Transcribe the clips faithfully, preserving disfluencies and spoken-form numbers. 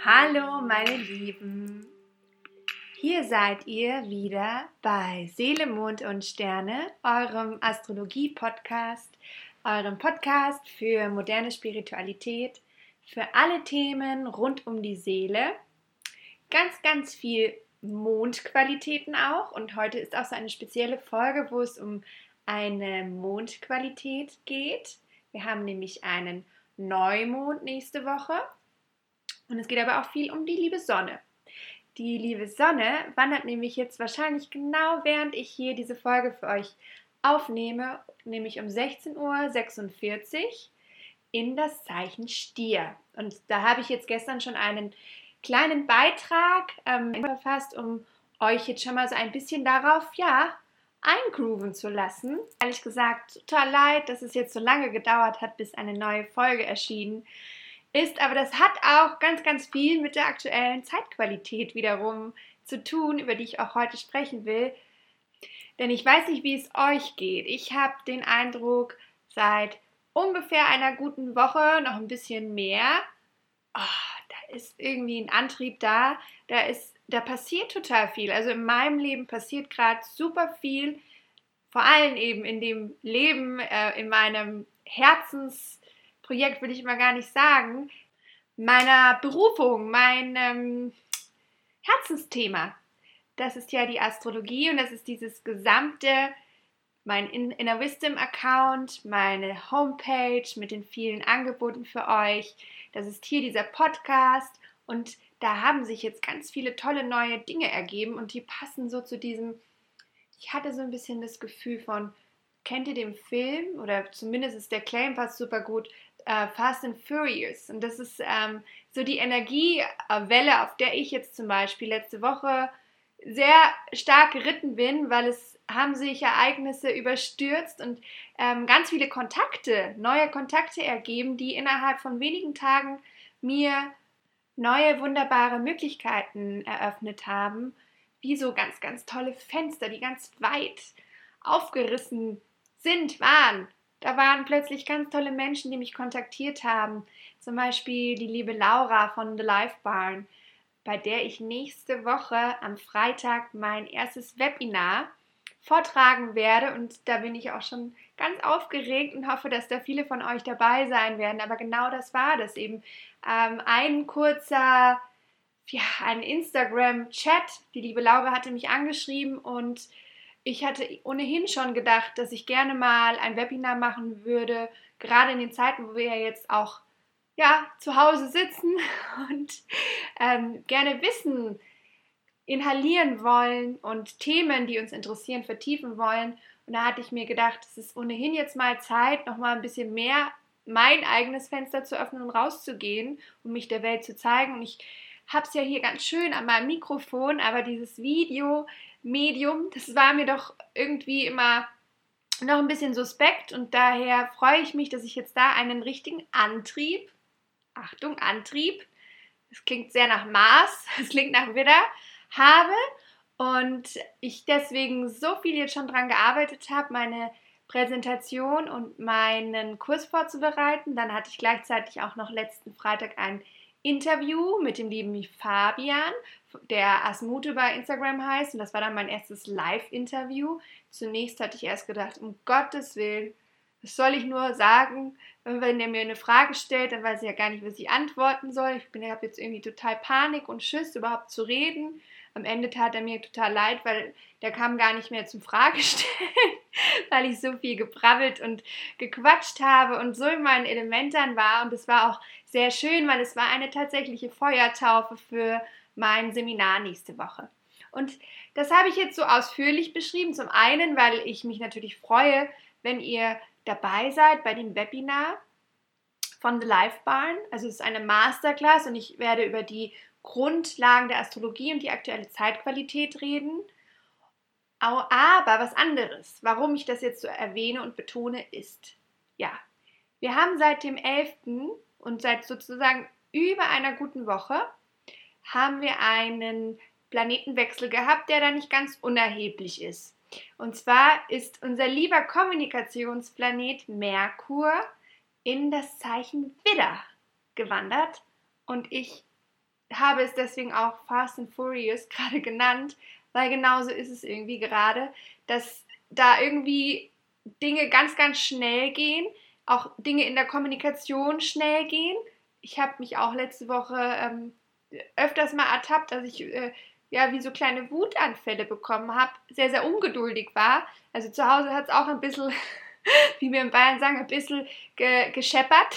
Hallo meine Lieben, hier seid ihr wieder bei Seele, Mond und Sterne, eurem Astrologie-Podcast, eurem Podcast für moderne Spiritualität, für alle Themen rund um die Seele, ganz, ganz viel Mondqualitäten auch, und heute ist auch so eine spezielle Folge, wo es um eine Mondqualität geht. Wir haben nämlich einen Neumond nächste Woche. Und es geht aber auch viel um die liebe Sonne. Die liebe Sonne wandert nämlich jetzt wahrscheinlich genau während ich hier diese Folge für euch aufnehme, nämlich um sechzehn Uhr sechsundvierzig in das Zeichen Stier. Und da habe ich jetzt gestern schon einen kleinen Beitrag ähm, verfasst, um euch jetzt schon mal so ein bisschen darauf, ja, eingrooven zu lassen. Ehrlich gesagt, total leid, dass es jetzt so lange gedauert hat, bis eine neue Folge erschienen ist, aber das hat auch ganz, ganz viel mit der aktuellen Zeitqualität wiederum zu tun, über die ich auch heute sprechen will. Denn ich weiß nicht, wie es euch geht. Ich habe den Eindruck, seit ungefähr einer guten Woche, noch ein bisschen mehr, oh, da ist irgendwie ein Antrieb da, da, ist, da passiert total viel. Also in meinem Leben passiert gerade super viel, vor allem eben in dem Leben, äh, in meinem Herzens Projekt will ich immer gar nicht sagen, meiner Berufung, meinem Herzensthema. Das ist ja die Astrologie und das ist dieses gesamte, mein Inner Wisdom Account, meine Homepage mit den vielen Angeboten für euch. Das ist hier dieser Podcast und da haben sich jetzt ganz viele tolle neue Dinge ergeben und die passen so zu diesem, ich hatte so ein bisschen das Gefühl von, kennt ihr den Film? Oder zumindest ist der Claim passt super gut, Uh, Fast and Furious. Und das ist ähm, so die Energiewelle, auf der ich jetzt zum Beispiel letzte Woche sehr stark geritten bin, weil es haben sich Ereignisse überstürzt und ähm, ganz viele Kontakte, neue Kontakte ergeben, die innerhalb von wenigen Tagen mir neue, wunderbare Möglichkeiten eröffnet haben, wie so ganz, ganz tolle Fenster, die ganz weit aufgerissen sind, waren. Da waren plötzlich ganz tolle Menschen, die mich kontaktiert haben. Zum Beispiel die liebe Laura von The Life Barn, bei der ich nächste Woche am Freitag mein erstes Webinar vortragen werde. Und da bin ich auch schon ganz aufgeregt und hoffe, dass da viele von euch dabei sein werden. Aber genau das war das eben. Ähm, ein kurzer, ja, ein Instagram-Chat. Die liebe Laura hatte mich angeschrieben und ich hatte ohnehin schon gedacht, dass ich gerne mal ein Webinar machen würde, gerade in den Zeiten, wo wir ja jetzt auch ja, zu Hause sitzen und ähm, gerne Wissen inhalieren wollen und Themen, die uns interessieren, vertiefen wollen. Und da hatte ich mir gedacht, es ist ohnehin jetzt mal Zeit, nochmal ein bisschen mehr mein eigenes Fenster zu öffnen und rauszugehen und mich der Welt zu zeigen. Und ich habe es ja hier ganz schön an meinem Mikrofon, aber dieses Video Medium, das war mir doch irgendwie immer noch ein bisschen suspekt und daher freue ich mich, dass ich jetzt da einen richtigen Antrieb, Achtung, Antrieb, das klingt sehr nach Mars, das klingt nach Widder, habe und ich deswegen so viel jetzt schon dran gearbeitet habe, meine Präsentation und meinen Kurs vorzubereiten. Dann hatte ich gleichzeitig auch noch letzten Freitag ein Interview mit dem lieben Fabian, der Asmute bei Instagram heißt, und das war dann mein erstes Live-Interview. Zunächst hatte ich erst gedacht, um Gottes Willen, was soll ich nur sagen, wenn der mir eine Frage stellt, dann weiß ich ja gar nicht, was ich antworten soll. Ich bin, ich habe jetzt irgendwie total Panik und Schiss, überhaupt zu reden. Am Ende tat er mir total leid, weil der kam gar nicht mehr zum Fragestellen, weil ich so viel gebrabbelt und gequatscht habe und so in meinen Elementern war. Und es war auch sehr schön, weil es war eine tatsächliche Feuertaufe für mein Seminar nächste Woche. Und das habe ich jetzt so ausführlich beschrieben. Zum einen, weil ich mich natürlich freue, wenn ihr dabei seid bei dem Webinar von The Life Barn. Also es ist eine Masterclass und ich werde über die Grundlagen der Astrologie und die aktuelle Zeitqualität reden. Aber was anderes, warum ich das jetzt so erwähne und betone, ist, ja, wir haben seit dem elften und seit sozusagen über einer guten Woche haben wir einen Planetenwechsel gehabt, der da nicht ganz unerheblich ist. Und zwar ist unser lieber Kommunikationsplanet Merkur in das Zeichen Widder gewandert und ich habe es deswegen auch Fast and Furious gerade genannt, weil genauso ist es irgendwie gerade, dass da irgendwie Dinge ganz, ganz schnell gehen, auch Dinge in der Kommunikation schnell gehen. Ich habe mich auch letzte Woche ähm, öfters mal ertappt, dass ich äh, ja wie so kleine Wutanfälle bekommen habe, sehr, sehr ungeduldig war. Also zu Hause hat es auch ein bisschen, wie wir in Bayern sagen, ein bisschen ge- gescheppert,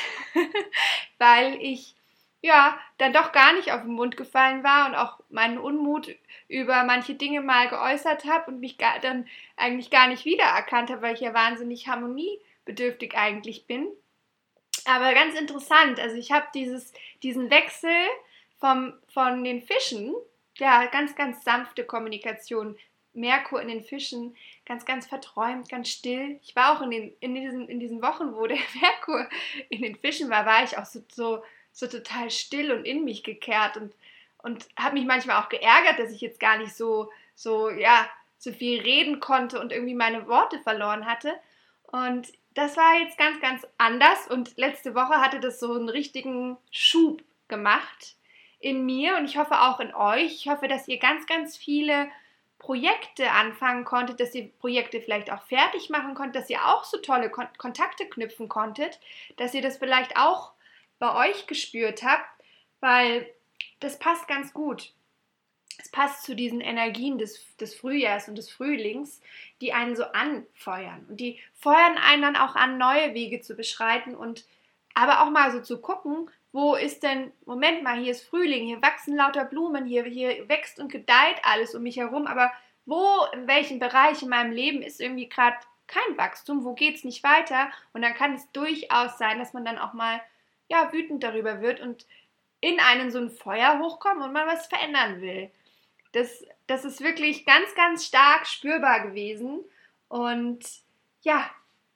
weil ich ja dann doch gar nicht auf den Mund gefallen war und auch meinen Unmut über manche Dinge mal geäußert habe und mich gar, dann eigentlich gar nicht wiedererkannt habe, weil ich ja wahnsinnig harmoniebedürftig eigentlich bin. Aber ganz interessant, also ich habe dieses, diesen Wechsel vom, von den Fischen, ja, ganz, ganz sanfte Kommunikation, Merkur in den Fischen, ganz, ganz verträumt, ganz still. Ich war auch in, den, in, diesen, in diesen Wochen, wo der Merkur in den Fischen war, war ich auch so, so, so total still und in mich gekehrt und, und habe mich manchmal auch geärgert, dass ich jetzt gar nicht so, so, ja, so viel reden konnte und irgendwie meine Worte verloren hatte. Und das war jetzt ganz, ganz anders und letzte Woche hatte das so einen richtigen Schub gemacht in mir und ich hoffe auch in euch. Ich hoffe, dass ihr ganz, ganz viele Projekte anfangen konntet, dass ihr Projekte vielleicht auch fertig machen konntet, dass ihr auch so tolle Kon- Kontakte knüpfen konntet, dass ihr das vielleicht auch bei euch gespürt habt, weil das passt ganz gut. Es passt zu diesen Energien des, des Frühjahrs und des Frühlings, die einen so anfeuern. Und die feuern einen dann auch an, neue Wege zu beschreiten und aber auch mal so zu gucken, wo ist denn, Moment mal, hier ist Frühling, hier wachsen lauter Blumen, hier, hier wächst und gedeiht alles um mich herum, aber wo, in welchem Bereich in meinem Leben ist irgendwie gerade kein Wachstum, wo geht es nicht weiter? Und dann kann es durchaus sein, dass man dann auch mal ja, wütend darüber wird und in einen so ein Feuer hochkommt und man was verändern will. Das, das ist wirklich ganz, ganz stark spürbar gewesen. Und ja,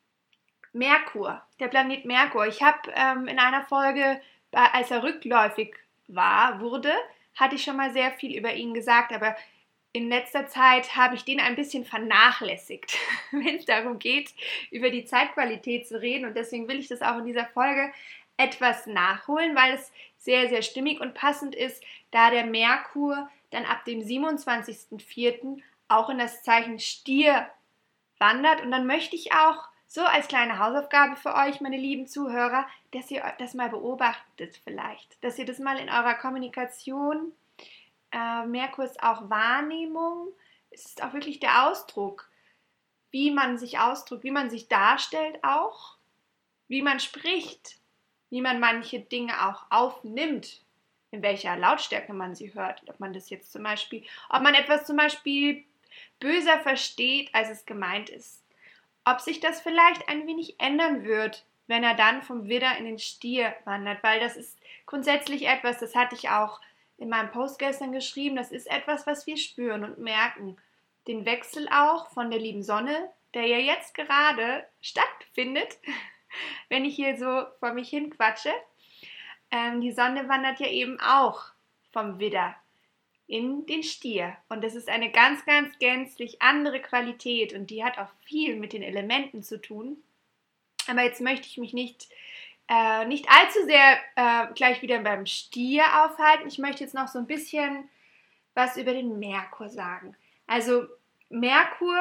Merkur, der Planet Merkur. Ich habe ähm, in einer Folge, als er rückläufig war, wurde, hatte ich schon mal sehr viel über ihn gesagt, aber in letzter Zeit habe ich den ein bisschen vernachlässigt, wenn es darum geht, über die Zeitqualität zu reden. Und deswegen will ich das auch in dieser Folge etwas nachholen, weil es sehr, sehr stimmig und passend ist, da der Merkur dann ab dem siebenundzwanzigsten vierten auch in das Zeichen Stier wandert. Und dann möchte ich auch so als kleine Hausaufgabe für euch, meine lieben Zuhörer, dass ihr das mal beobachtet vielleicht, dass ihr das mal in eurer Kommunikation, äh, Merkur ist auch Wahrnehmung, es ist auch wirklich der Ausdruck, wie man sich ausdrückt, wie man sich darstellt auch, wie man spricht, wie man manche Dinge auch aufnimmt, in welcher Lautstärke man sie hört, ob man das jetzt zum Beispiel, ob man etwas zum Beispiel böser versteht, als es gemeint ist, ob sich das vielleicht ein wenig ändern wird, wenn er dann vom Widder in den Stier wandert, weil das ist grundsätzlich etwas, das hatte ich auch in meinem Post gestern geschrieben, das ist etwas, was wir spüren und merken. Den Wechsel auch von der lieben Sonne, der ja jetzt gerade stattfindet, wenn ich hier so vor mich hin quatsche. Ähm, die Sonne wandert ja eben auch vom Widder in den Stier. Und das ist eine ganz, ganz gänzlich andere Qualität und die hat auch viel mit den Elementen zu tun. Aber jetzt möchte ich mich nicht, äh, nicht allzu sehr äh, gleich wieder beim Stier aufhalten. Ich möchte jetzt noch so ein bisschen was über den Merkur sagen. Also Merkur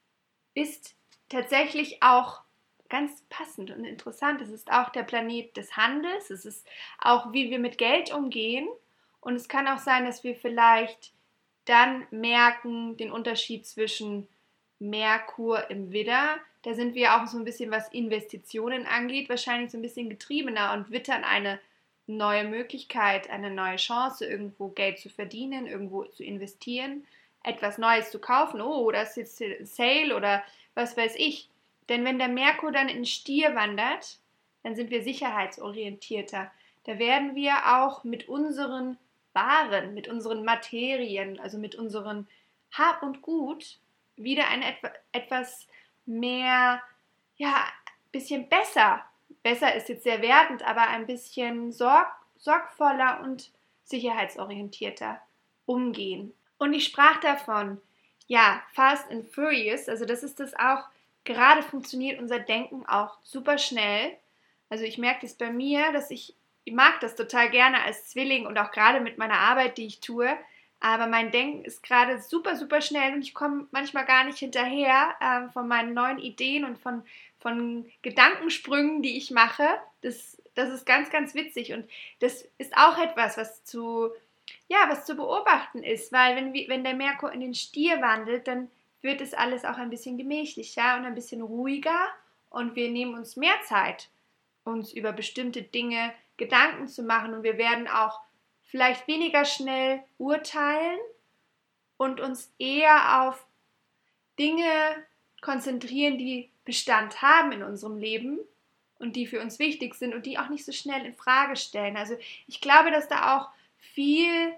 ist tatsächlich auch ganz passend und interessant. Es ist auch der Planet des Handels. Es ist auch, wie wir mit Geld umgehen. Und es kann auch sein, dass wir vielleicht dann merken, den Unterschied zwischen Merkur im Widder. Da sind wir auch so ein bisschen, was Investitionen angeht, wahrscheinlich so ein bisschen getriebener und wittern eine neue Möglichkeit, eine neue Chance, irgendwo Geld zu verdienen, irgendwo zu investieren, etwas Neues zu kaufen. Oh, das ist jetzt ein Sale oder was weiß ich. Denn wenn der Merkur dann in Stier wandert, dann sind wir sicherheitsorientierter. Da werden wir auch mit unseren Waren, mit unseren Materien, also mit unseren Hab und Gut wieder ein etwas mehr, ja, ein bisschen besser. Besser ist jetzt sehr wertend, aber ein bisschen sorg, sorgvoller und sicherheitsorientierter umgehen. Und ich sprach davon, ja, Fast and Furious, also das ist das auch, gerade funktioniert unser Denken auch super schnell. Also ich merke das bei mir, dass ich ich mag das total gerne als Zwilling und auch gerade mit meiner Arbeit, die ich tue. Aber mein Denken ist gerade super, super schnell und ich komme manchmal gar nicht hinterher äh, von meinen neuen Ideen und von, von Gedankensprüngen, die ich mache. Das, das ist ganz, ganz witzig und das ist auch etwas, was zu, ja, was zu beobachten ist, weil wenn, wenn der Merkur in den Stier wandelt, dann wird es alles auch ein bisschen gemächlicher und ein bisschen ruhiger und wir nehmen uns mehr Zeit, uns über bestimmte Dinge Gedanken zu machen und wir werden auch vielleicht weniger schnell urteilen und uns eher auf Dinge konzentrieren, die Bestand haben in unserem Leben und die für uns wichtig sind und die auch nicht so schnell in Frage stellen. Also ich glaube, dass da auch viel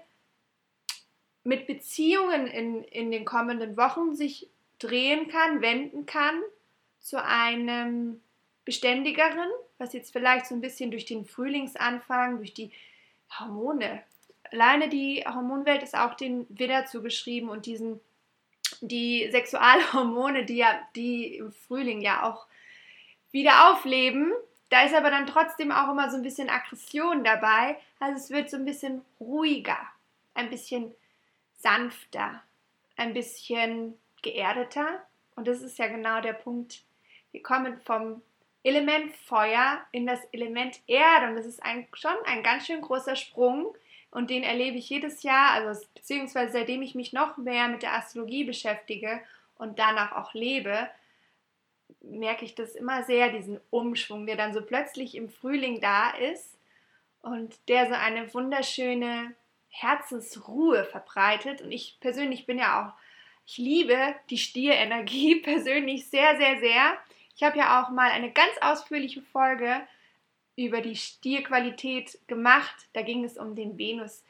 mit Beziehungen in, in den kommenden Wochen sich drehen kann, wenden kann zu einem beständigeren, was jetzt vielleicht so ein bisschen durch den Frühlingsanfang, durch die Hormone, alleine die Hormonwelt ist auch den Widder zugeschrieben und diesen, die Sexualhormone, die ja, die im Frühling ja auch wieder aufleben, da ist aber dann trotzdem auch immer so ein bisschen Aggression dabei, also es wird so ein bisschen ruhiger, ein bisschen sanfter, ein bisschen geerdeter und das ist ja genau der Punkt, wir kommen vom Element Feuer in das Element Erde und das ist ein, schon ein ganz schön großer Sprung und den erlebe ich jedes Jahr, also beziehungsweise seitdem ich mich noch mehr mit der Astrologie beschäftige und danach auch lebe, merke ich das immer sehr, diesen Umschwung, der dann so plötzlich im Frühling da ist und der so eine wunderschöne Herzensruhe verbreitet und ich persönlich bin ja auch, ich liebe die Stierenergie persönlich sehr, sehr, sehr. Ich habe ja auch mal eine ganz ausführliche Folge über die Stierqualität gemacht. Da ging es um den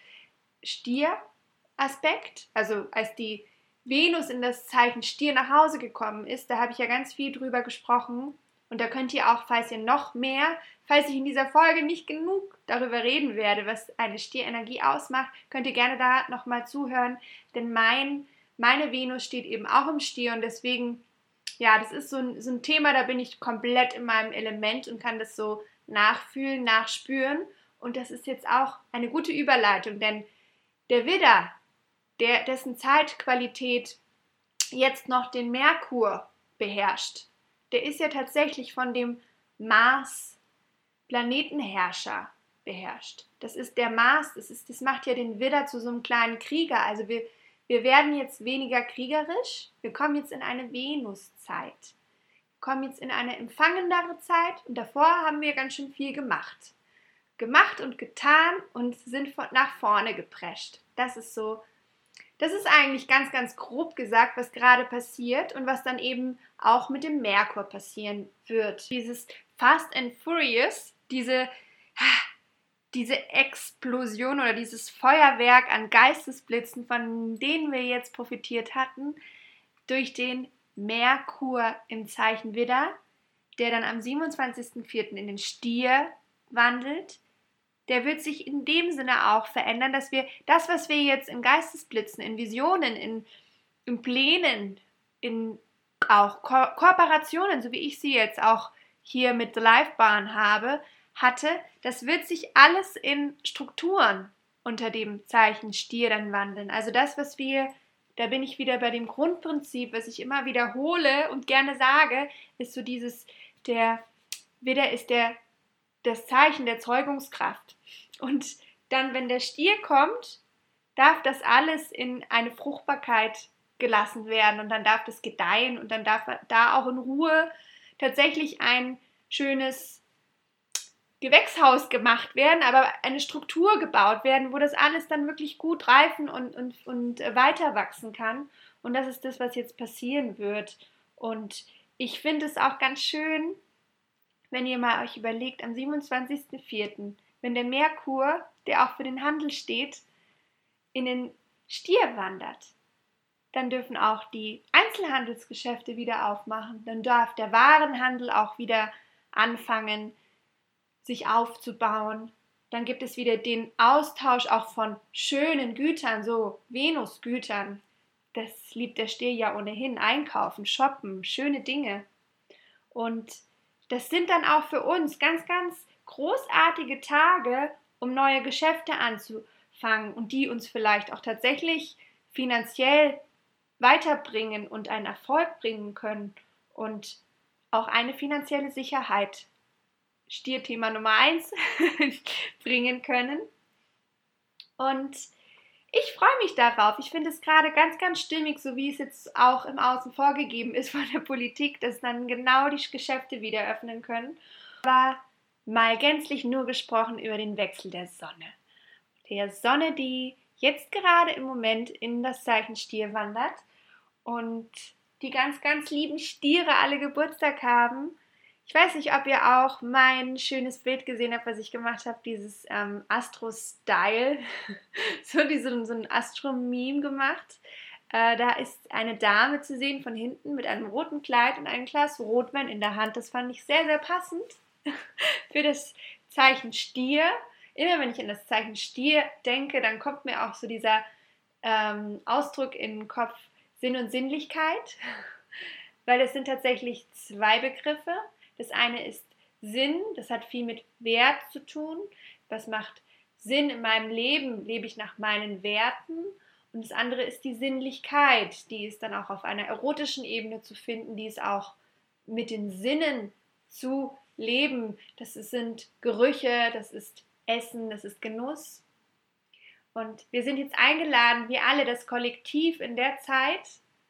Venus-Stier-Aspekt. Also als die Venus in das Zeichen Stier nach Hause gekommen ist, da habe ich ja ganz viel drüber gesprochen. Und da könnt ihr auch, falls ihr noch mehr, falls ich in dieser Folge nicht genug darüber reden werde, was eine Stierenergie ausmacht, könnt ihr gerne da nochmal zuhören. Denn mein, meine Venus steht eben auch im Stier und deswegen ja, das ist so ein, so ein Thema, da bin ich komplett in meinem Element und kann das so nachfühlen, nachspüren. Und das ist jetzt auch eine gute Überleitung, denn der Widder, der, dessen Zeitqualität jetzt noch den Merkur beherrscht, der ist ja tatsächlich von dem Mars Planetenherrscher beherrscht. Das ist der Mars, das, ist, das macht ja den Widder zu so einem kleinen Krieger. Also wir Wir werden jetzt weniger kriegerisch, wir kommen jetzt in eine Venuszeit. Wir kommen jetzt in eine empfangendere Zeit und davor haben wir ganz schön viel gemacht. Gemacht und getan und sind nach vorne geprescht. Das ist so, das ist eigentlich ganz, ganz grob gesagt, was gerade passiert und was dann eben auch mit dem Merkur passieren wird. Dieses Fast and Furious, diese diese Explosion oder dieses Feuerwerk an Geistesblitzen, von denen wir jetzt profitiert hatten, durch den Merkur im Zeichen Widder, der dann am siebenundzwanzigsten vierten in den Stier wandelt, der wird sich in dem Sinne auch verändern, dass wir das, was wir jetzt in Geistesblitzen, in Visionen, in, in Plänen, in auch Ko- Kooperationen, so wie ich sie jetzt auch hier mit The Livebahn habe, hatte, das wird sich alles in Strukturen unter dem Zeichen Stier dann wandeln. Also das, was wir, da bin ich wieder bei dem Grundprinzip, was ich immer wiederhole und gerne sage, ist so dieses, der Widder ist der, das Zeichen der Zeugungskraft. Und dann, wenn der Stier kommt, darf das alles in eine Fruchtbarkeit gelassen werden und dann darf das gedeihen und dann darf da auch in Ruhe tatsächlich ein schönes Gewächshaus gemacht werden, aber eine Struktur gebaut werden, wo das alles dann wirklich gut reifen und, und, und weiter wachsen kann. Und das ist das, was jetzt passieren wird. Und ich finde es auch ganz schön, wenn ihr mal euch überlegt, am siebenundzwanzigsten vierten, wenn der Merkur, der auch für den Handel steht, in den Stier wandert, dann dürfen auch die Einzelhandelsgeschäfte wieder aufmachen. Dann darf der Warenhandel auch wieder anfangen, sich aufzubauen. Dann gibt es wieder den Austausch auch von schönen Gütern, so Venusgütern. Das liebt der Stier ja ohnehin. Einkaufen, shoppen, schöne Dinge. Und das sind dann auch für uns ganz, ganz großartige Tage, um neue Geschäfte anzufangen und die uns vielleicht auch tatsächlich finanziell weiterbringen und einen Erfolg bringen können und auch eine finanzielle Sicherheit, Stierthema Nummer eins, bringen können. Und ich freue mich darauf. Ich finde es gerade ganz, ganz stimmig, so wie es jetzt auch im Außen vorgegeben ist von der Politik, dass dann genau die Geschäfte wieder öffnen können. Aber mal gänzlich nur gesprochen über den Wechsel der Sonne. Der Sonne, die jetzt gerade im Moment in das Zeichen Stier wandert und die ganz, ganz lieben Stiere alle Geburtstag haben. Ich weiß nicht, ob ihr auch mein schönes Bild gesehen habt, was ich gemacht habe, dieses ähm, Astro-Style, so, diese, so ein Astro-Meme gemacht. Äh, da ist eine Dame zu sehen von hinten mit einem roten Kleid und einem Glas Rotwein in der Hand. Das fand ich sehr, sehr passend für das Zeichen Stier. Immer wenn ich an das Zeichen Stier denke, dann kommt mir auch so dieser ähm, Ausdruck in den Kopf Sinn und Sinnlichkeit, weil es sind tatsächlich zwei Begriffe. Das eine ist Sinn, das hat viel mit Wert zu tun. Was macht Sinn in meinem Leben? Lebe ich nach meinen Werten? Und das andere ist die Sinnlichkeit, die ist dann auch auf einer erotischen Ebene zu finden, die ist auch mit den Sinnen zu leben. Das sind Gerüche, das ist Essen, das ist Genuss. Und wir sind jetzt eingeladen, wir alle, das Kollektiv in der Zeit,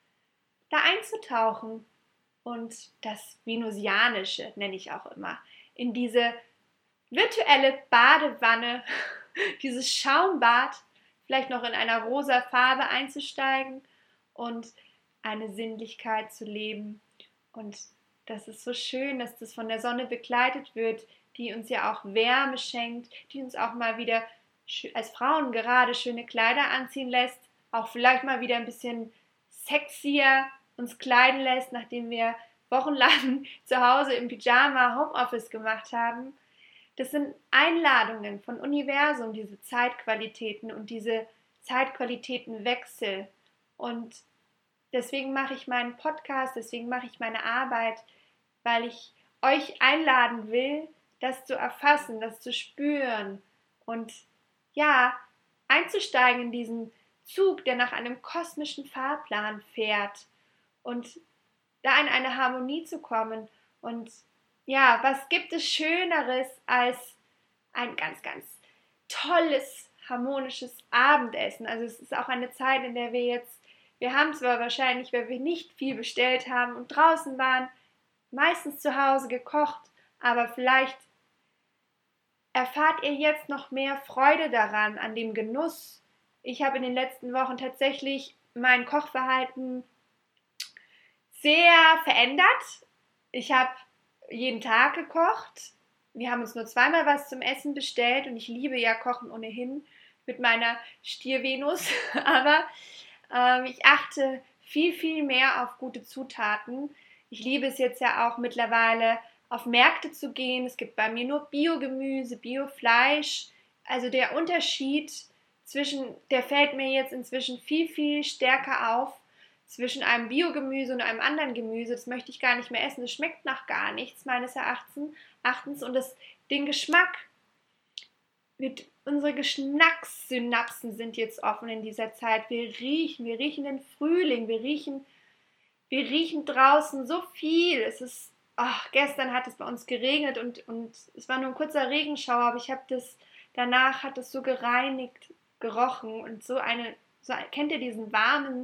da einzutauchen. Und das Venusianische, nenne ich auch immer, in diese virtuelle Badewanne, dieses Schaumbad, vielleicht noch in einer rosa Farbe einzusteigen und eine Sinnlichkeit zu leben. Und das ist so schön, dass das von der Sonne begleitet wird, die uns ja auch Wärme schenkt, die uns auch mal wieder als Frauen gerade schöne Kleider anziehen lässt, auch vielleicht mal wieder ein bisschen sexier uns kleiden lässt, nachdem wir wochenlang zu Hause im Pyjama Homeoffice gemacht haben. Das sind Einladungen von Universum, diese Zeitqualitäten und diese Zeitqualitätenwechsel. Und deswegen mache ich meinen Podcast, deswegen mache ich meine Arbeit, weil ich euch einladen will, das zu erfassen, das zu spüren und ja, einzusteigen in diesen Zug, der nach einem kosmischen Fahrplan fährt und da in eine Harmonie zu kommen. Und ja, was gibt es Schöneres als ein ganz, ganz tolles, harmonisches Abendessen? Also es ist auch eine Zeit, in der wir jetzt, wir haben zwar wahrscheinlich, weil wir nicht viel bestellt haben und draußen waren, meistens zu Hause gekocht, aber vielleicht erfahrt ihr jetzt noch mehr Freude daran, an dem Genuss. Ich habe in den letzten Wochen tatsächlich mein Kochverhalten sehr verändert. Ich habe jeden Tag gekocht. Wir haben uns nur zweimal was zum Essen bestellt und ich liebe ja Kochen ohnehin mit meiner Stier-Venus. Aber ähm, ich achte viel, viel mehr auf gute Zutaten. Ich liebe es jetzt ja auch mittlerweile, auf Märkte zu gehen. Es gibt bei mir nur Biogemüse, Biofleisch. Also der Unterschied zwischen, der fällt mir jetzt inzwischen viel, viel stärker auf, zwischen einem Biogemüse und einem anderen Gemüse. Das möchte ich gar nicht mehr essen. Das schmeckt nach gar nichts, meines Erachtens. Und das, den Geschmack, mit, unsere Geschmackssynapsen sind jetzt offen in dieser Zeit. Wir riechen, wir riechen den Frühling, wir riechen, wir riechen draußen so viel. Es ist, ach, gestern hat es bei uns geregnet und, und es war nur ein kurzer Regenschauer, aber ich habe das, danach hat es so gereinigt, gerochen und so eine, so, kennt ihr diesen warmen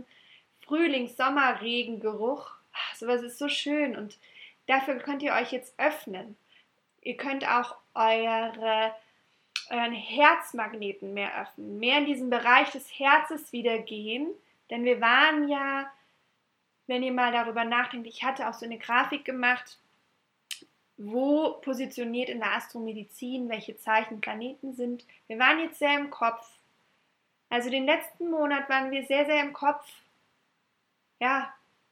Frühlings-Sommerregengeruch? Ach, sowas ist so schön und dafür könnt ihr euch jetzt öffnen. Ihr könnt auch eure, euren Herzmagneten mehr öffnen, mehr in diesen Bereich des Herzes wieder gehen, denn wir waren ja, wenn ihr mal darüber nachdenkt, ich hatte auch so eine Grafik gemacht, wo positioniert in der Astromedizin, welche Zeichen Planeten sind. Wir waren jetzt sehr im Kopf. Also den letzten Monat waren wir sehr, sehr im Kopf. Ja,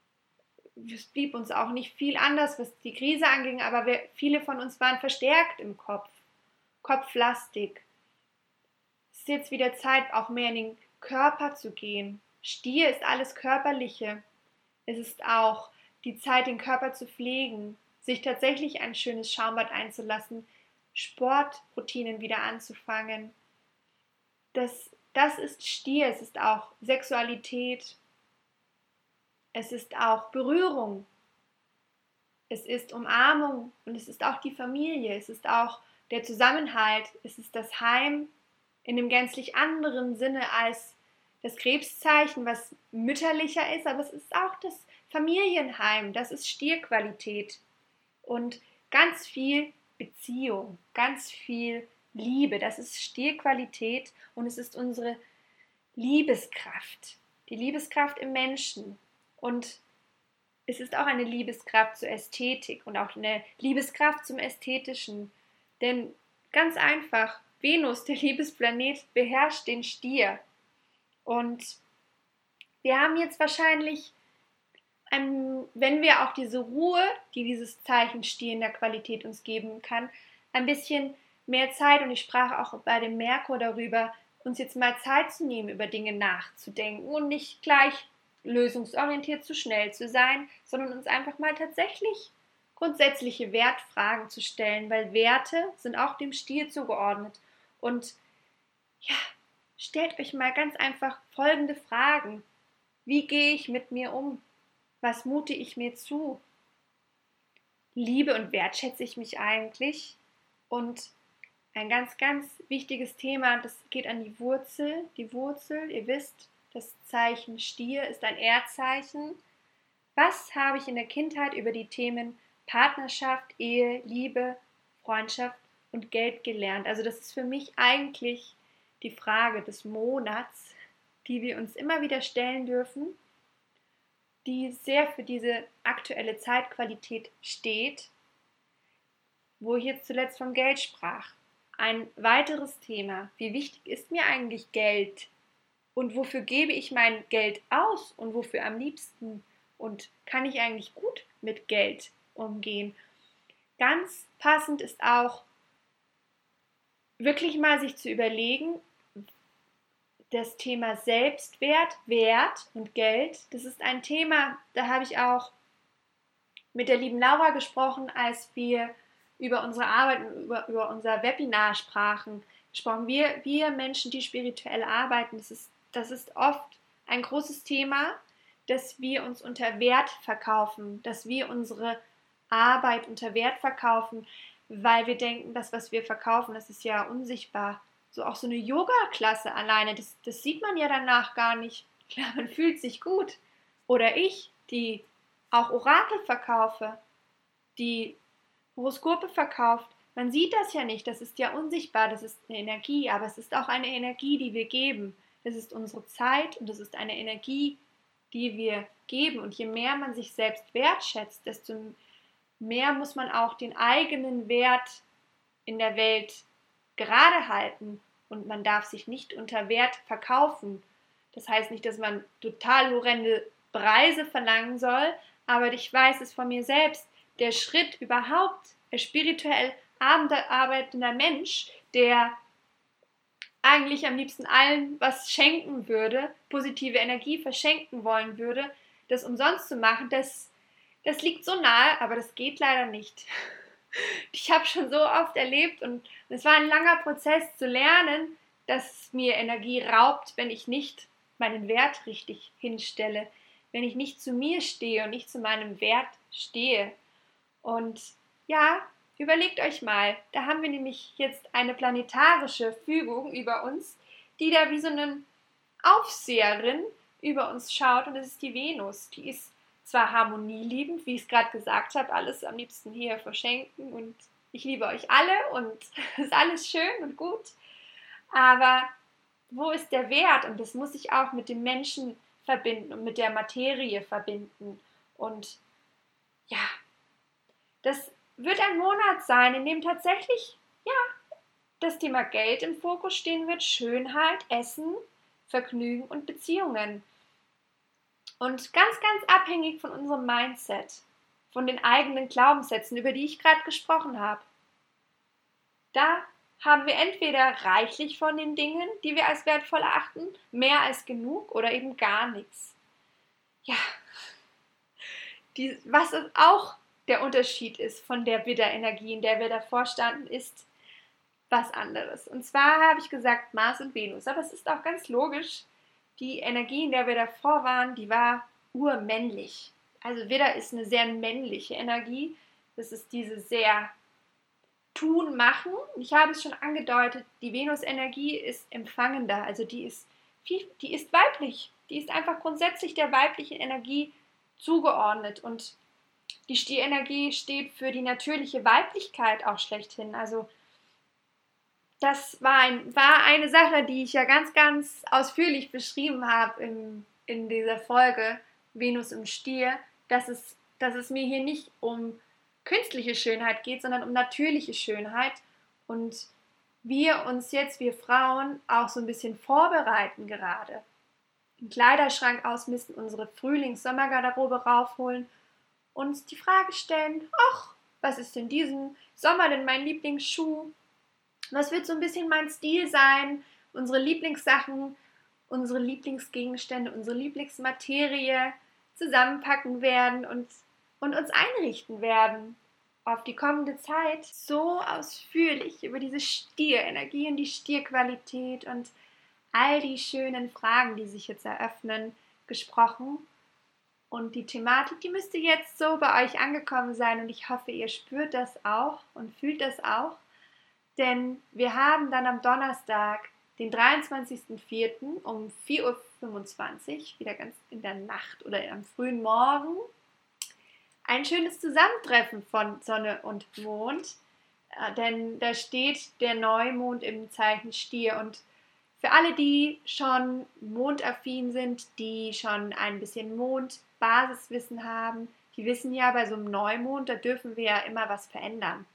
es blieb uns auch nicht viel anders, was die Krise anging, aber wir, viele von uns waren verstärkt im Kopf, kopflastig. Es ist jetzt wieder Zeit, auch mehr in den Körper zu gehen. Stier ist alles Körperliche. Es ist auch die Zeit, den Körper zu pflegen, sich tatsächlich ein schönes Schaumbad einzulassen, Sportroutinen wieder anzufangen. Das, das ist Stier, es ist auch Sexualität, es ist auch Berührung, es ist Umarmung und es ist auch die Familie, es ist auch der Zusammenhalt, es ist das Heim in einem gänzlich anderen Sinne als das Krebszeichen, was mütterlicher ist, aber es ist auch das Familienheim, das ist Stierqualität und ganz viel Beziehung, ganz viel Liebe, das ist Stierqualität und es ist unsere Liebeskraft, die Liebeskraft im Menschen und es ist auch eine Liebeskraft zur Ästhetik und auch eine Liebeskraft zum Ästhetischen, denn ganz einfach, Venus, der Liebesplanet, beherrscht den Stier und wir haben jetzt wahrscheinlich, ein, wenn wir auch diese Ruhe, die dieses Zeichen Stier in der Qualität uns geben kann, ein bisschen mehr Zeit, und ich sprach auch bei dem Merkur darüber, uns jetzt mal Zeit zu nehmen, über Dinge nachzudenken und nicht gleich lösungsorientiert zu schnell zu sein, sondern uns einfach mal tatsächlich grundsätzliche Wertfragen zu stellen, weil Werte sind auch dem Stier zugeordnet. Und ja, stellt euch mal ganz einfach folgende Fragen. Wie gehe ich mit mir um? Was mute ich mir zu? Liebe und wertschätze ich mich eigentlich? Und ein ganz, ganz wichtiges Thema, das geht an die Wurzel. Die Wurzel, ihr wisst, das Zeichen Stier ist ein Erdzeichen. Was habe ich in der Kindheit über die Themen Partnerschaft, Ehe, Liebe, Freundschaft und Geld gelernt? Also das ist für mich eigentlich die Frage des Monats, die wir uns immer wieder stellen dürfen, die sehr für diese aktuelle Zeitqualität steht, wo ich jetzt zuletzt vom Geld sprach. Ein weiteres Thema, wie wichtig ist mir eigentlich Geld? Und wofür gebe ich mein Geld aus und wofür am liebsten? Und kann ich eigentlich gut mit Geld umgehen? Ganz passend ist auch, wirklich mal sich zu überlegen, das Thema Selbstwert, Wert und Geld, das ist ein Thema, da habe ich auch mit der lieben Laura gesprochen, als wir über unsere Arbeit und über, über unser Webinar sprachen. Gesprochen. Wir, wir Menschen, die spirituell arbeiten, das ist, das ist oft ein großes Thema, dass wir uns unter Wert verkaufen, dass wir unsere Arbeit unter Wert verkaufen, weil wir denken, das, was wir verkaufen, das ist ja unsichtbar. So auch so eine Yoga-Klasse alleine, das, das sieht man ja danach gar nicht. Klar, man fühlt sich gut. Oder ich, die auch Orakel verkaufe, die Horoskope verkauft, man sieht das ja nicht, das ist ja unsichtbar, das ist eine Energie, aber es ist auch eine Energie, die wir geben. Es ist unsere Zeit und es ist eine Energie, die wir geben. Und je mehr man sich selbst wertschätzt, desto mehr muss man auch den eigenen Wert in der Welt gerade halten. Und man darf sich nicht unter Wert verkaufen. Das heißt nicht, dass man total horrende Preise verlangen soll, aber ich weiß es von mir selbst, der Schritt überhaupt, ein spirituell arbeitender Mensch, der eigentlich am liebsten allen was schenken würde, positive Energie verschenken wollen würde, das umsonst zu machen, das, das liegt so nahe, aber das geht leider nicht. Ich habe schon so oft erlebt und es war ein langer Prozess zu lernen, dass mir Energie raubt, wenn ich nicht meinen Wert richtig hinstelle, wenn ich nicht zu mir stehe und nicht zu meinem Wert stehe. Und ja, überlegt euch mal, da haben wir nämlich jetzt eine planetarische Fügung über uns, die da wie so eine Aufseherin über uns schaut, und das ist die Venus. Die ist zwar harmonieliebend, wie ich es gerade gesagt habe, alles am liebsten hier verschenken und ich liebe euch alle und es ist alles schön und gut, aber wo ist der Wert? Und das muss sich auch mit dem Menschen verbinden und mit der Materie verbinden. Und ja, das wird ein Monat sein, in dem tatsächlich, ja, das Thema Geld im Fokus stehen wird, Schönheit, Essen, Vergnügen und Beziehungen. Und ganz, ganz abhängig von unserem Mindset, von den eigenen Glaubenssätzen, über die ich gerade gesprochen habe. Da haben wir entweder reichlich von den Dingen, die wir als wertvoll erachten, mehr als genug oder eben gar nichts. Ja, die, was auch der Unterschied ist von der Widderenergie, in der wir davor standen, ist, was anderes. Und zwar habe ich gesagt Mars und Venus, aber es ist auch ganz logisch, die Energie, in der wir davor waren, die war urmännlich. Also Widder ist eine sehr männliche Energie, das ist diese sehr tun, machen. Ich habe es schon angedeutet, die Venus-Energie ist empfangender, also die ist, viel, die ist weiblich, die ist einfach grundsätzlich der weiblichen Energie zugeordnet und die Stierenergie steht für die natürliche Weiblichkeit auch schlechthin. Also das war, ein, war eine Sache, die ich ja ganz, ganz ausführlich beschrieben habe in, in dieser Folge Venus im Stier, dass es, dass es mir hier nicht um künstliche Schönheit geht, sondern um natürliche Schönheit und wir uns jetzt, wir Frauen, auch so ein bisschen vorbereiten gerade. Den Kleiderschrank ausmisten, unsere Frühlings-Sommergarderobe raufholen, uns die Frage stellen, ach, was ist denn diesen Sommer denn mein Lieblingsschuh? Was wird so ein bisschen mein Stil sein? Unsere Lieblingssachen, unsere Lieblingsgegenstände, unsere Lieblingsmaterie zusammenpacken werden und und uns einrichten werden auf die kommende Zeit, so ausführlich über diese Stierenergie und die Stierqualität und all die schönen Fragen, die sich jetzt eröffnen, gesprochen. Und die Thematik, die müsste jetzt so bei euch angekommen sein und ich hoffe, ihr spürt das auch und fühlt das auch, denn wir haben dann am Donnerstag, den dreiundzwanzigsten vierten um vier Uhr fünfundzwanzig, wieder ganz in der Nacht oder am frühen Morgen, ein schönes Zusammentreffen von Sonne und Mond, äh, denn da steht der Neumond im Zeichen Stier und für alle, die schon mondaffin sind, die schon ein bisschen Mondbasiswissen haben, die wissen ja, bei so einem Neumond, da dürfen wir ja immer was verändern.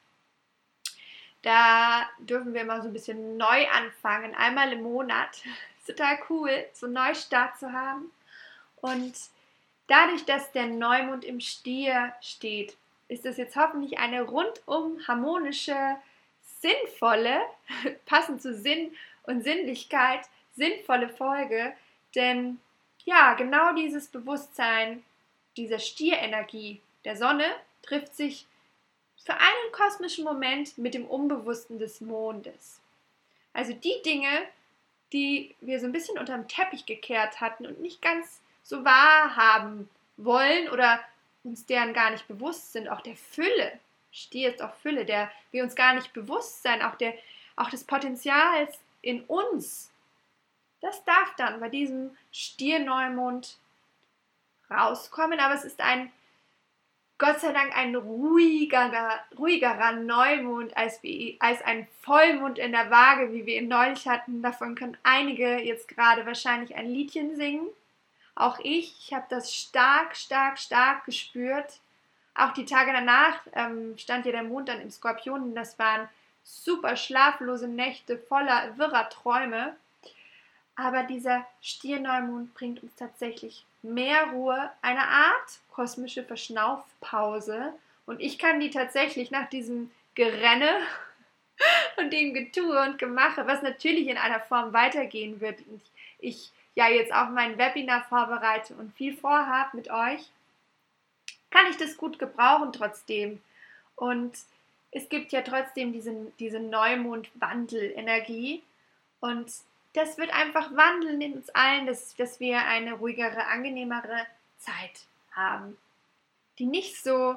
Da dürfen wir immer so ein bisschen neu anfangen, einmal im Monat. Ist total cool, so einen Neustart zu haben. Und dadurch, dass der Neumond im Stier steht, ist es jetzt hoffentlich eine rundum harmonische, sinnvolle, passend zu Sinn und Sinnlichkeit, sinnvolle Folge. Denn ja, genau dieses Bewusstsein, dieser Stierenergie der Sonne trifft sich für einen kosmischen Moment mit dem Unbewussten des Mondes. Also die Dinge, die wir so ein bisschen unterm Teppich gekehrt hatten und nicht ganz so wahrhaben wollen oder uns deren gar nicht bewusst sind, auch der Fülle, Stier ist auch Fülle, der wir uns gar nicht bewusst sein, auch, der, auch des Potenzials in uns, das darf dann bei diesem Stier-Neumond rauskommen, aber es ist ein, Gott sei Dank, ein ruhigerer, ruhigerer Neumond als, wie, als ein Vollmond in der Waage, wie wir ihn neulich hatten. Davon können einige jetzt gerade wahrscheinlich ein Liedchen singen. Auch ich, ich habe das stark, stark, stark gespürt. Auch die Tage danach ähm, stand ja der Mond dann im Skorpion und das waren super schlaflose Nächte voller wirrer Träume. Aber dieser Stier-Neumond bringt uns tatsächlich mehr Ruhe, eine Art kosmische Verschnaufpause. Und ich kann die tatsächlich nach diesem Gerenne und dem Getue und Gemache, was natürlich in einer Form weitergehen wird, und ich ja jetzt auch mein Webinar vorbereite und viel vorhabe mit euch, kann ich das gut gebrauchen trotzdem. Und es gibt ja trotzdem diese, diese Neumond-Wandel-Energie und das wird einfach wandeln in uns allen, dass, dass wir eine ruhigere, angenehmere Zeit haben, die nicht so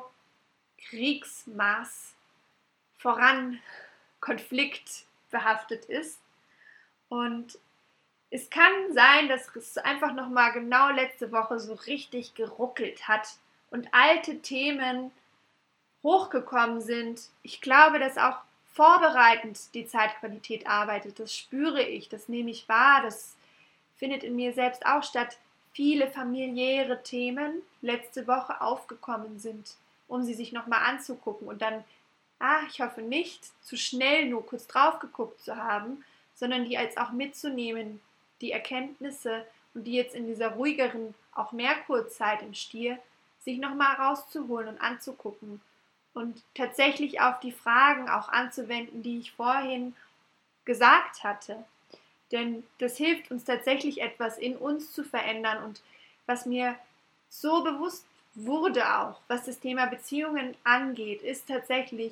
Kriegsmaß voran Konflikt behaftet ist. Und es kann sein, dass es einfach nochmal genau letzte Woche so richtig geruckelt hat und alte Themen hochgekommen sind. Ich glaube, dass auch vorbereitend die Zeitqualität arbeitet. Das spüre ich, das nehme ich wahr, das findet in mir selbst auch statt. Viele familiäre Themen letzte Woche aufgekommen sind, um sie sich nochmal anzugucken und dann, ah, ich hoffe nicht, zu schnell nur kurz drauf geguckt zu haben, sondern die als auch mitzunehmen, die Erkenntnisse und die jetzt in dieser ruhigeren, auch Merkurzeit im Stier, sich nochmal rauszuholen und anzugucken und tatsächlich auf die Fragen auch anzuwenden, die ich vorhin gesagt hatte. Denn das hilft uns tatsächlich etwas in uns zu verändern und was mir so bewusst wurde auch, was das Thema Beziehungen angeht, ist tatsächlich,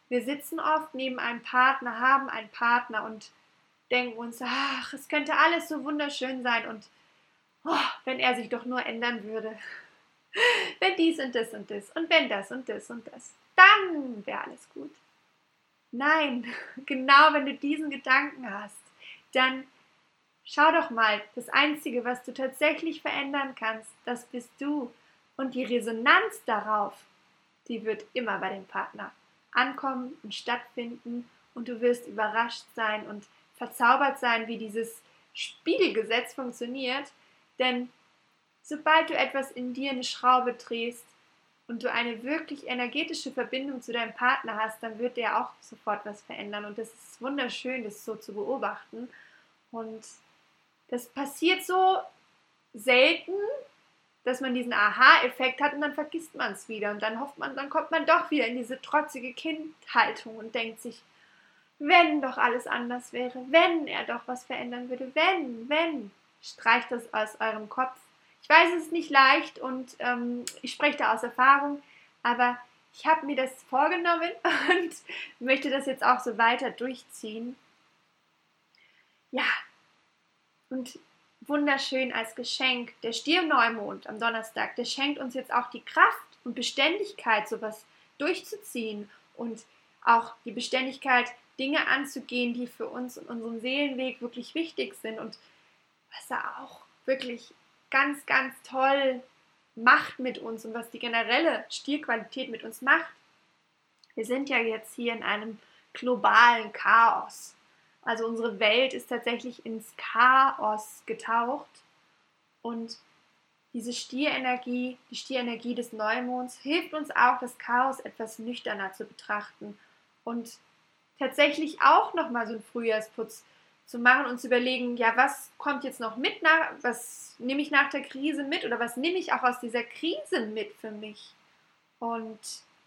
Wir sitzen oft neben einem Partner, haben einen Partner und denken uns, ach, es könnte alles so wunderschön sein und oh, wenn er sich doch nur ändern würde. Wenn dies und das und das und wenn das und das und das, dann wäre alles gut. Nein, genau wenn du diesen Gedanken hast, dann schau doch mal, das Einzige, was du tatsächlich verändern kannst, das bist du. Und die Resonanz darauf, die wird immer bei dem Partner ankommen und stattfinden und du wirst überrascht sein und verzaubert sein, wie dieses Spiegelgesetz funktioniert, denn sobald du etwas in dir eine Schraube drehst und du eine wirklich energetische Verbindung zu deinem Partner hast, dann wird der auch sofort was verändern und das ist wunderschön, das so zu beobachten und das passiert so selten, dass man diesen Aha-Effekt hat und dann vergisst man es wieder und dann hofft man, dann kommt man doch wieder in diese trotzige Kindhaltung und denkt sich, wenn doch alles anders wäre, wenn er doch was verändern würde, wenn, wenn, streicht das aus eurem Kopf. Ich weiß, es ist nicht leicht und ähm, ich spreche da aus Erfahrung, aber ich habe mir das vorgenommen und möchte das jetzt auch so weiter durchziehen. Ja, und wunderschön als Geschenk, der Stierneumond am Donnerstag, der schenkt uns jetzt auch die Kraft und Beständigkeit, sowas durchzuziehen und auch die Beständigkeit, Dinge anzugehen, die für uns und unseren Seelenweg wirklich wichtig sind und was er auch wirklich ganz, ganz toll macht mit uns und was die generelle Stierqualität mit uns macht. Wir sind ja jetzt hier in einem globalen Chaos. Also unsere Welt ist tatsächlich ins Chaos getaucht und diese Stierenergie, die Stierenergie des Neumonds hilft uns auch, das Chaos etwas nüchterner zu betrachten und tatsächlich auch nochmal so einen Frühjahrsputz zu machen und zu überlegen, ja, was kommt jetzt noch mit, nach, was nehme ich nach der Krise mit oder was nehme ich auch aus dieser Krise mit für mich und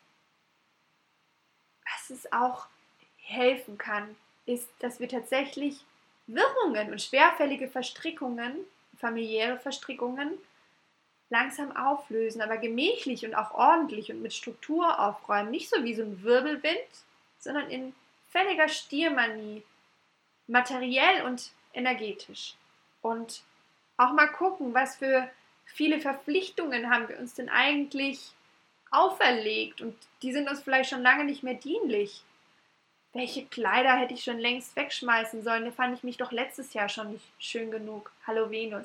was es auch helfen kann, ist, dass wir tatsächlich Wirrungen und schwerfällige Verstrickungen, familiäre Verstrickungen, langsam auflösen, aber gemächlich und auch ordentlich und mit Struktur aufräumen. Nicht so wie so ein Wirbelwind, sondern in völliger Stiermanie, materiell und energetisch. Und auch mal gucken, was für viele Verpflichtungen haben wir uns denn eigentlich auferlegt und die sind uns vielleicht schon lange nicht mehr dienlich. Welche Kleider hätte ich schon längst wegschmeißen sollen? Da fand ich mich doch letztes Jahr schon nicht schön genug. Hallo Venus.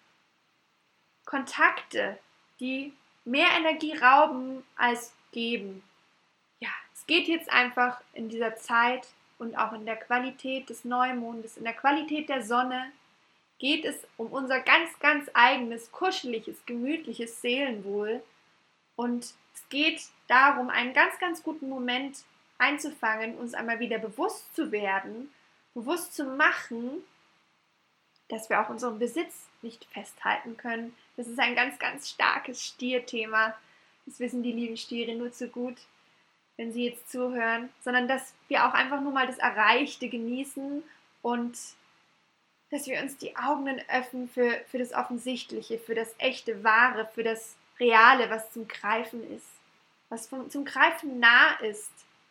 Kontakte, die mehr Energie rauben als geben. Ja, es geht jetzt einfach in dieser Zeit und auch in der Qualität des Neumondes, in der Qualität der Sonne, geht es um unser ganz, ganz eigenes, kuscheliges, gemütliches Seelenwohl. Und es geht darum, einen ganz, ganz guten Moment einzufangen, uns einmal wieder bewusst zu werden, bewusst zu machen, dass wir auch unseren Besitz nicht festhalten können. Das ist ein ganz, ganz starkes Stierthema. Das wissen die lieben Stiere nur zu gut, wenn sie jetzt zuhören, sondern dass wir auch einfach nur mal das Erreichte genießen und dass wir uns die Augen öffnen für, für das Offensichtliche, für das echte, Wahre, für das Reale, was zum Greifen ist, was vom, zum Greifen nah ist.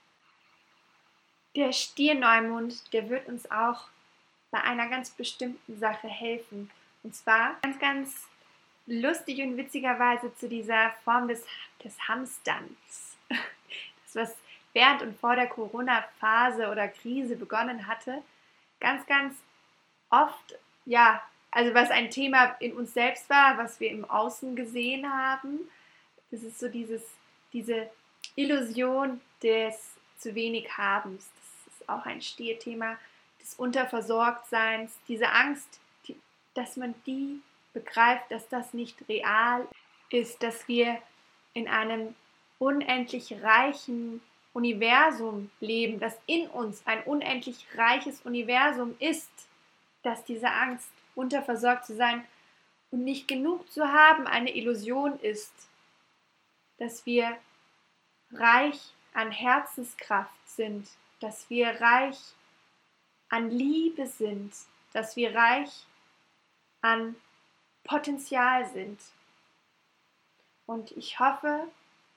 Der Stierneumond, der wird uns auch bei einer ganz bestimmten Sache helfen. Und zwar ganz, ganz lustig und witzigerweise zu dieser Form des, des Hamsterns. Das, was während und vor der Corona-Phase oder Krise begonnen hatte, ganz, ganz oft, ja, also was ein Thema in uns selbst war, was wir im Außen gesehen haben. Das ist so dieses, diese Illusion des zu wenig Habens. Das ist auch ein Stierthema des Unterversorgtseins, diese Angst, die, dass man die begreift, dass das nicht real ist, dass wir in einem unendlich reichen Universum leben, dass in uns ein unendlich reiches Universum ist, dass diese Angst, unterversorgt zu sein und nicht genug zu haben, eine Illusion ist, dass wir reich an Herzenskraft sind, dass wir reich an Liebe sind, dass wir reich an Potenzial sind. Und ich hoffe,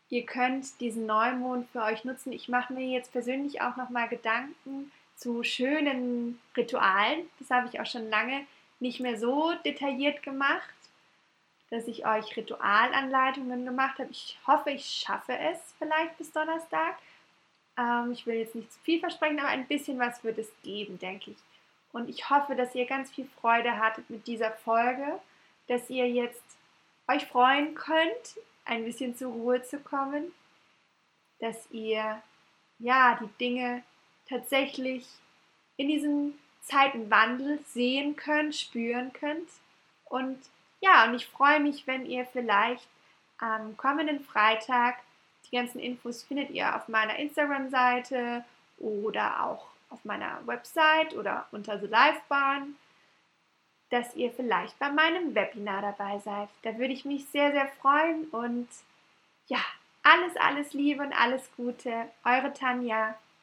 ihr könnt diesen Neumond für euch nutzen. Ich mache mir jetzt persönlich auch nochmal Gedanken zu schönen Ritualen. Das habe ich auch schon lange nicht mehr so detailliert gemacht, dass ich euch Ritualanleitungen gemacht habe. Ich hoffe, ich schaffe es vielleicht bis Donnerstag. Ähm, ich will jetzt nicht zu viel versprechen, aber ein bisschen was wird es geben, denke ich. Und ich hoffe, dass ihr ganz viel Freude hattet mit dieser Folge, dass ihr jetzt euch freuen könnt, ein bisschen zur Ruhe zu kommen, dass ihr ja die Dinge tatsächlich in diesem Zeitenwandel sehen könnt, spüren könnt. Und ja, und ich freue mich, wenn ihr vielleicht am kommenden Freitag, die ganzen Infos findet ihr auf meiner Instagram-Seite oder auch auf meiner Website oder unter The Life Barn, dass ihr vielleicht bei meinem Webinar dabei seid. Da würde ich mich sehr, sehr freuen und ja, alles, alles Liebe und alles Gute. Eure Tanja.